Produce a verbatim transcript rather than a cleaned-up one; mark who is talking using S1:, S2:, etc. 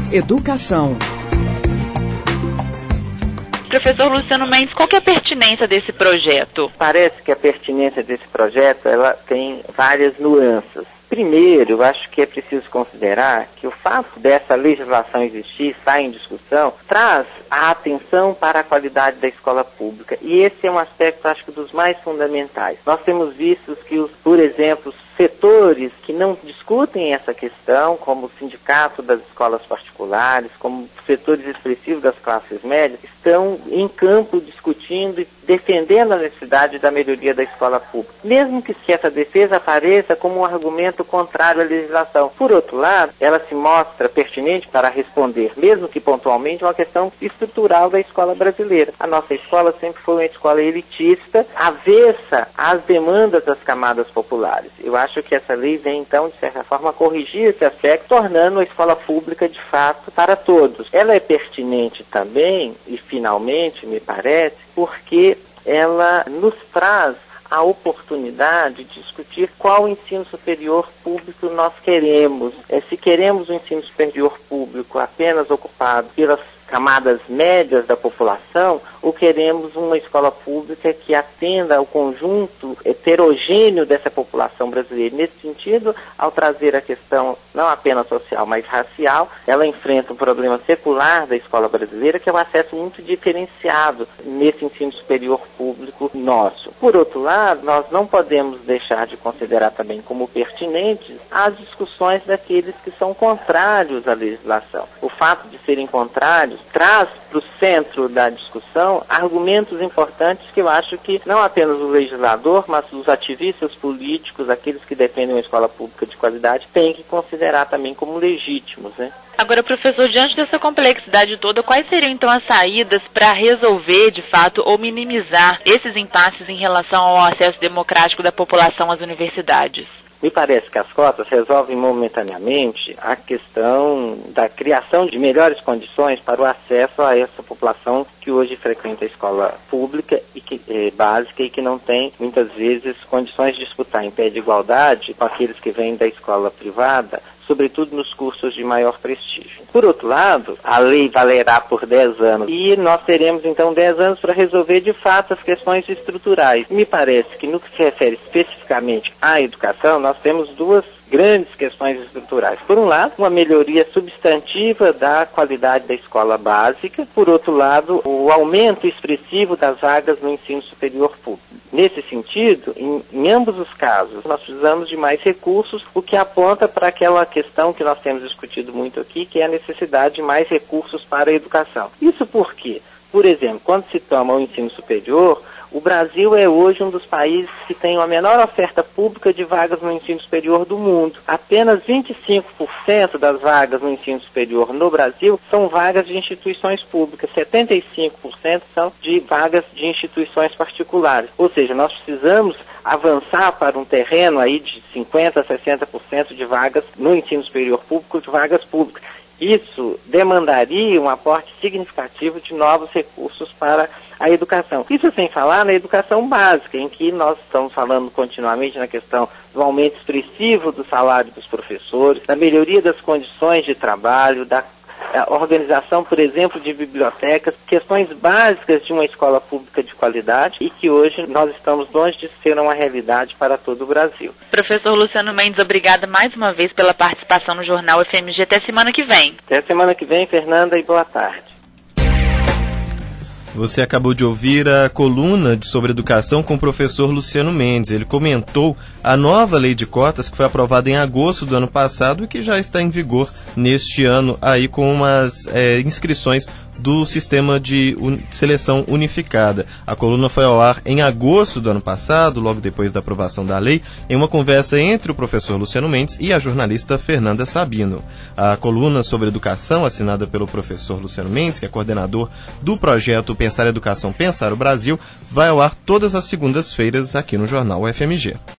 S1: Educação.
S2: Professor Luciano Mendes, qual que é a pertinência desse projeto?
S3: Parece que a pertinência desse projeto ela tem várias nuances. Primeiro, eu acho que é preciso considerar que o fato dessa legislação existir, estar em discussão, traz a atenção para a qualidade da escola pública. E esse é um aspecto, acho que, dos mais fundamentais. Nós temos visto que, os, por exemplo, setores que não discutem essa questão, como o sindicato das escolas particulares, como setores expressivos das classes médias, estão em campo discutindo e defendendo a necessidade da melhoria da escola pública, mesmo que essa defesa apareça como um argumento contrário à legislação. Por outro lado, ela se mostra pertinente para responder, mesmo que pontualmente, uma questão estrutural da escola brasileira. A nossa escola sempre foi uma escola elitista, avessa às demandas das camadas populares. Eu acho que essa lei vem, então, de certa forma, corrigir esse aspecto, tornando a escola pública, de fato, para todos. Ela é pertinente também, e finalmente, me parece, porque ela nos traz a oportunidade de discutir qual ensino superior público nós queremos. É, se queremos um ensino superior público apenas ocupado pelas camadas médias da população, ou queremos uma escola pública que atenda ao conjunto heterogêneo dessa população brasileira. Nesse sentido, ao trazer a questão não apenas social, mas racial, ela enfrenta um problema secular da escola brasileira, que é um acesso muito diferenciado nesse ensino superior público nosso. Por outro lado, nós não podemos deixar de considerar também como pertinentes as discussões daqueles que são contrários à legislação. O fato de serem contrários traz para o centro da discussão argumentos importantes que eu acho que não apenas o legislador, mas os ativistas políticos, aqueles que defendem uma escola pública de qualidade, têm que considerar também como legítimos, né?
S2: Agora, professor, diante dessa complexidade toda, quais seriam então as saídas para resolver, de fato, ou minimizar esses impasses em relação ao acesso democrático da população às universidades?
S3: Me parece que as cotas resolvem momentaneamente a questão da criação de melhores condições para o acesso a essa população que hoje frequenta a escola pública e que, eh, básica e que não tem, muitas vezes, condições de disputar em pé de igualdade com aqueles que vêm da escola privada, sobretudo nos cursos de maior prestígio. Por outro lado, a lei valerá por dez anos e nós teremos então dez anos para resolver de fato as questões estruturais. Me parece que no que se refere especificamente à educação, nós temos duas grandes questões estruturais. Por um lado, uma melhoria substantiva da qualidade da escola básica. Por outro lado, o aumento expressivo das vagas no ensino superior público. Nesse sentido, em, em ambos os casos, nós precisamos de mais recursos, o que aponta para aquela questão que nós temos discutido muito aqui, que é a necessidade de mais recursos para a educação. Isso por quê? Por exemplo, quando se toma o ensino superior, o Brasil é hoje um dos países que tem a menor oferta pública de vagas no ensino superior do mundo. Apenas vinte e cinco por cento das vagas no ensino superior no Brasil são vagas de instituições públicas, setenta e cinco por cento são de vagas de instituições particulares. Ou seja, nós precisamos avançar para um terreno aí de cinquenta por cento a sessenta por cento de vagas no ensino superior público, de vagas públicas. Isso demandaria um aporte significativo de novos recursos para a educação. Isso sem falar na educação básica, em que nós estamos falando continuamente na questão do aumento expressivo do salário dos professores, da melhoria das condições de trabalho, da a organização, por exemplo, de bibliotecas, questões básicas de uma escola pública de qualidade e que hoje nós estamos longe de ser uma realidade para todo o Brasil.
S2: Professor Luciano Mendes, obrigada mais uma vez pela participação no Jornal F M G. Até semana que vem.
S3: Até semana que vem, Fernanda, e boa tarde.
S4: Você acabou de ouvir a coluna sobre educação com o professor Luciano Mendes. Ele comentou a nova lei de cotas que foi aprovada em agosto do ano passado e que já está em vigor neste ano aí com umas é, inscrições do sistema de un... seleção unificada. A coluna foi ao ar em agosto do ano passado, logo depois da aprovação da lei, em uma conversa entre o professor Luciano Mendes e a jornalista Fernanda Sabino. A coluna sobre educação, assinada pelo professor Luciano Mendes, que é coordenador do projeto Pensar Educação, Pensar o Brasil, vai ao ar todas as segundas-feiras aqui no Jornal F M G.